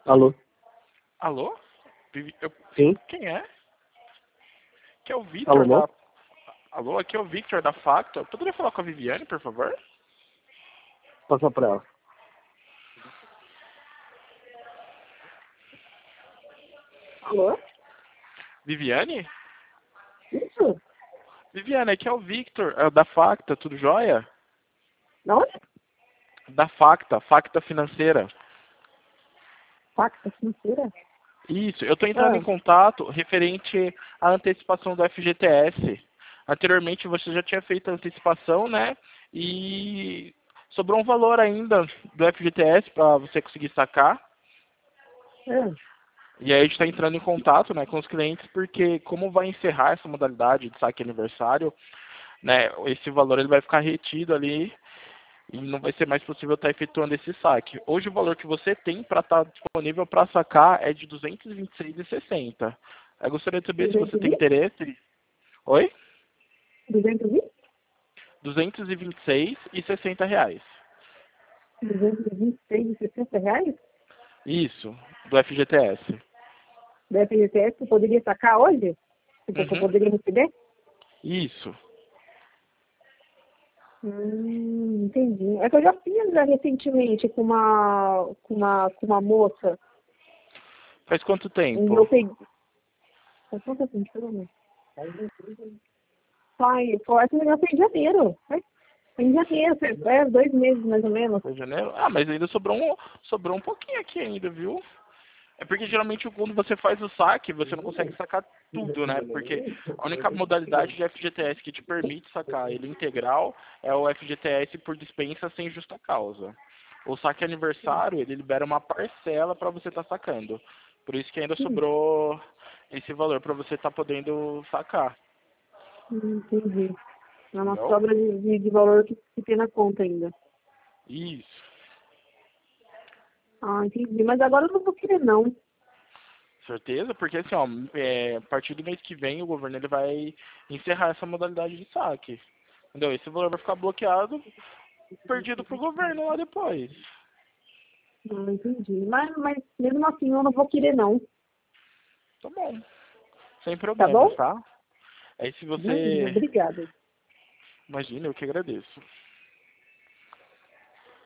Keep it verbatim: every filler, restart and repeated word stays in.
Alô? Alô? Vivi- eu- Sim? Quem é? Aqui é o Alô, Victor alô? da... Alô, aqui é o Victor da Facto. Eu poderia falar com a Viviane, por favor? Passa pra ela. Alô? Viviane? Isso? Viviane, aqui é o Victor, é, da Facta, tudo jóia? Da onde? Da Facta, Facta Financeira. Pacta financeira? Isso, eu estou entrando Ah, em contato referente à antecipação do F G T S. Anteriormente você já tinha feito a antecipação, né? E sobrou um valor ainda do F G T S para você conseguir sacar. é. E aí a gente está entrando em contato, né, com os clientes, porque como vai encerrar essa modalidade de saque aniversário, né, esse valor ele vai ficar retido ali e não vai ser mais possível estar efetuando esse saque. Hoje o valor que você tem para estar disponível para sacar é de duzentos e vinte e seis reais e sessenta centavos. Eu gostaria de saber se você duzentos tem e? interesse. Oi? duzentos e? duzentos e vinte e seis reais e sessenta reais. duzentos e vinte e seis e sessenta reais? Isso, do F G T S. Da F G T S, tu poderia sacar hoje? Tipo, que eu Uhum. poderia receber? Isso. Hum, entendi. É que eu já fiz já recentemente com uma, com uma, com uma moça. Faz quanto E tempo? eu peguei. Faz quanto tempo? Deixa eu ver. Foi, foi, essa já foi em janeiro. Foi foi em janeiro, foi, é, dois meses mais ou menos. Foi janeiro? Ah, mas ainda sobrou um, sobrou um pouquinho aqui ainda, viu? É porque geralmente quando você faz o saque, você não consegue sacar tudo, né? Porque a única modalidade de F G T S que te permite sacar ele integral é o F G T S por dispensa sem justa causa. O saque aniversário, ele libera uma parcela para você estar sacando. Por isso que ainda Hum, sobrou esse valor para você estar podendo sacar. entendi. É uma Entendeu? sobra de, de, de valor que, que tem na conta ainda. Isso. Ah, entendi. Mas agora eu não vou querer, não. Certeza? Porque assim, ó, é, a partir do mês que vem o governo ele vai encerrar essa modalidade de saque. Entendeu? Esse valor vai ficar bloqueado, perdido pro governo lá depois. Ah, entendi. Mas, mas mesmo assim eu não vou querer, não. Tá bom. Sem Tá problemas, bom? tá? Aí se Hum, você. obrigada. Imagina, eu que agradeço.